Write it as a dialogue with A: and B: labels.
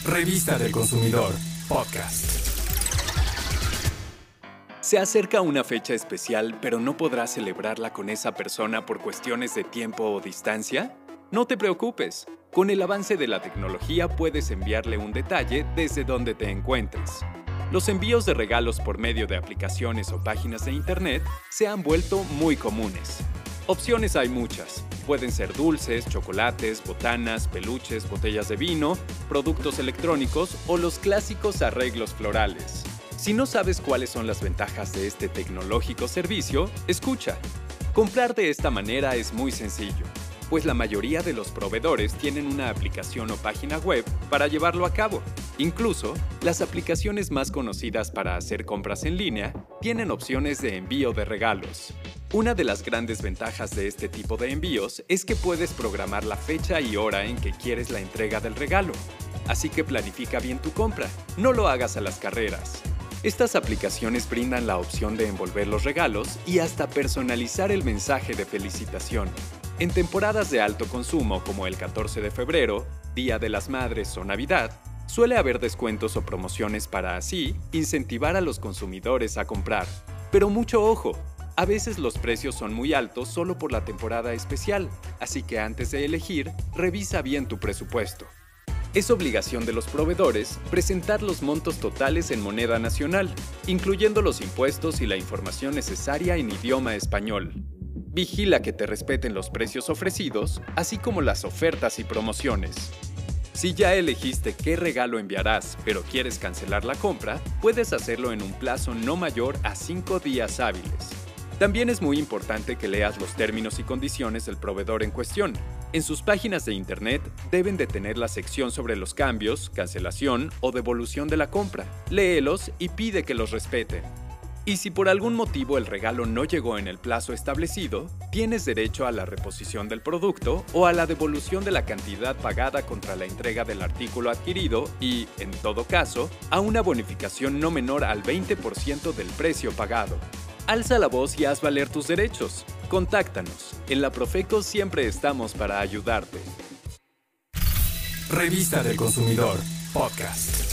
A: Revista del Consumidor, podcast.
B: Se acerca una fecha especial, pero no podrás celebrarla con esa persona por cuestiones de tiempo o distancia. No te preocupes. Con el avance de la tecnología puedes enviarle un detalle desde donde te encuentres. Los envíos de regalos por medio de aplicaciones o páginas de internet se han vuelto muy comunes. Opciones hay muchas. Pueden ser dulces, chocolates, botanas, peluches, botellas de vino, productos electrónicos o los clásicos arreglos florales. Si no sabes cuáles son las ventajas de este tecnológico servicio, escucha. Comprar de esta manera es muy sencillo, pues la mayoría de los proveedores tienen una aplicación o página web para llevarlo a cabo. Incluso, las aplicaciones más conocidas para hacer compras en línea tienen opciones de envío de regalos. Una de las grandes ventajas de este tipo de envíos es que puedes programar la fecha y hora en que quieres la entrega del regalo. Así que planifica bien tu compra, no lo hagas a las carreras. Estas aplicaciones brindan la opción de envolver los regalos y hasta personalizar el mensaje de felicitación. En temporadas de alto consumo como el 14 de febrero, Día de las Madres o Navidad, suele haber descuentos o promociones para así incentivar a los consumidores a comprar. Pero mucho ojo, a veces los precios son muy altos solo por la temporada especial, así que antes de elegir, revisa bien tu presupuesto. Es obligación de los proveedores presentar los montos totales en moneda nacional, incluyendo los impuestos y la información necesaria en idioma español. Vigila que te respeten los precios ofrecidos, así como las ofertas y promociones. Si ya elegiste qué regalo enviarás, pero quieres cancelar la compra, puedes hacerlo en un plazo no mayor a 5 días hábiles. También es muy importante que leas los términos y condiciones del proveedor en cuestión. En sus páginas de internet deben de tener la sección sobre los cambios, cancelación o devolución de la compra. Léelos y pide que los respeten. Y si por algún motivo el regalo no llegó en el plazo establecido, tienes derecho a la reposición del producto o a la devolución de la cantidad pagada contra la entrega del artículo adquirido y, en todo caso, a una bonificación no menor al 20% del precio pagado. Alza la voz y haz valer tus derechos. Contáctanos. En la Profeco siempre estamos para ayudarte.
A: Revista del Consumidor, podcast.